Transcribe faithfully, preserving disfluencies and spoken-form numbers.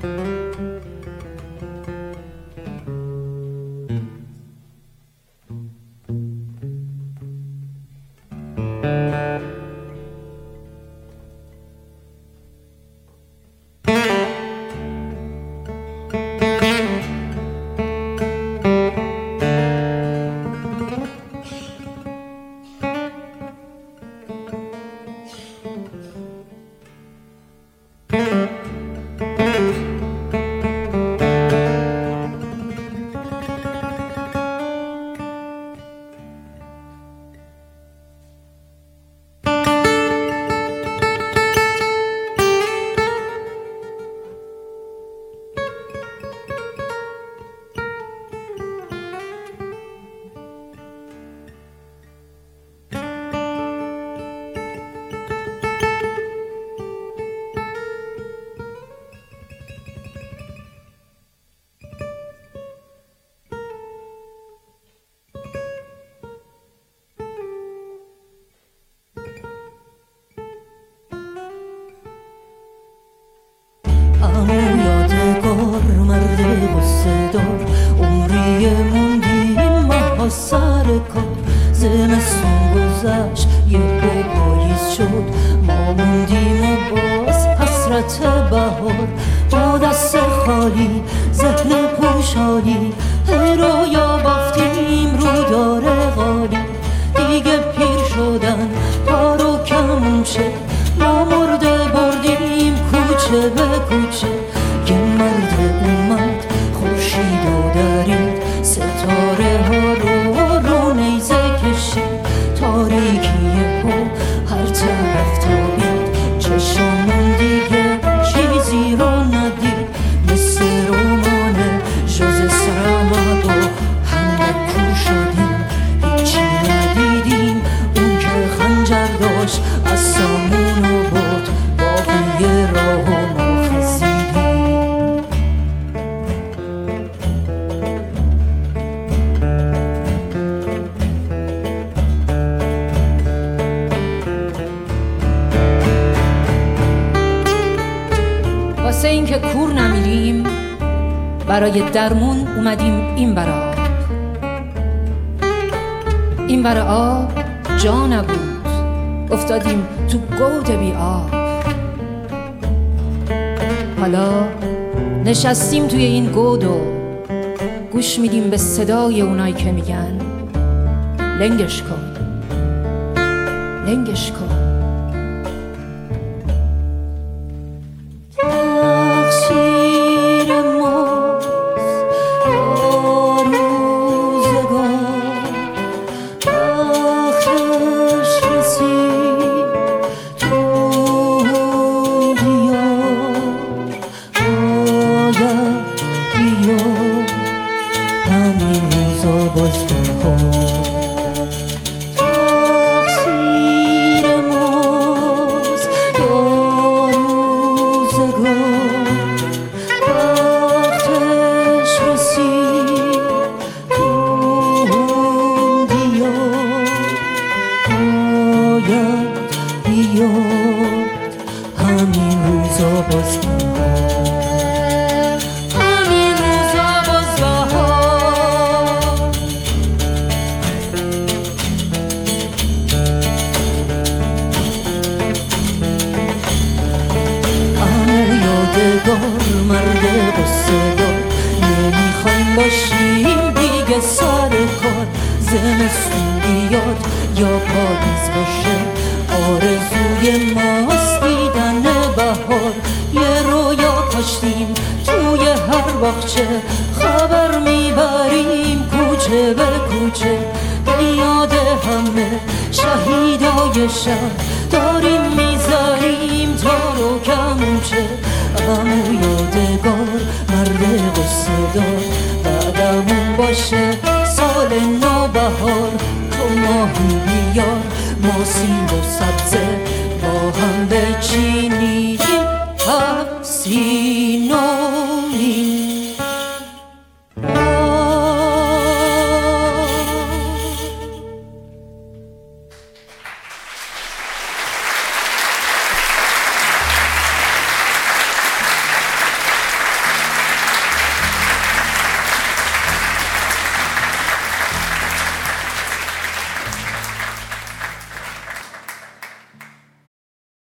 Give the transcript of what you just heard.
سر کار زمستون گذشت یه پاییز شد ما موندیم و باز حسرت بهار با دست خالی ذهن پوشالی رویا بافتیم رو داره غالی دیگه پیر شدن کارو کمون شه ما مرده بردیم کوچه به کوچه یه مرد اومد خورشیدو درید ستاره ها رو رو نیزه کشید تاریکیه ها هر طرف تابید چشمون دیگه چیزی رو ندید مثل رمان ژوزه سراماگو همه کور شدیم هیچی ندیدیم اون که خنجر داشت از سامون و بود باقی راه و ما خزیدیم واسه این که کور نمیریم برای درمون اومدیم این برا آب این برا آب جا نبود افتادیم تو گود بی آب حالا نشستیم توی این گود و گوش میدیم به صدای اونایی که میگن لنگش کن لنگش کن خبر میبریم کوچه به کوچه به یاد همه شهیدای شهر داریم میذاریم تا رو کمونچه همو یادگار مرد قصه دار بعدمون باشه سال نوبهار تو ماهی بیار ما سیر و سبزه با هم به چی